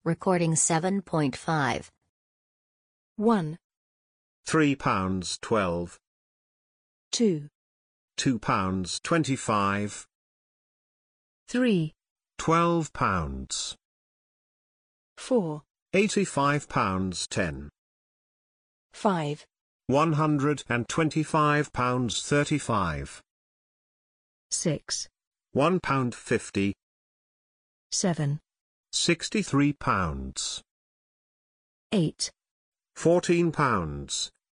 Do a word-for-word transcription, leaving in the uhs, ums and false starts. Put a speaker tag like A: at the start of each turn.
A: Recording seven point five.
B: one,
C: Three pounds twelve.
B: two,
C: Two pounds twenty-five.
B: three,
C: Twelve pounds.
B: four,
C: Eighty-five pounds ten.
B: five,
C: One hundred and twenty-five pounds thirty-five.
B: six,
C: One pound fifty.
B: seven,
C: Sixty-three pounds.
B: eight,
C: Fourteen pounds,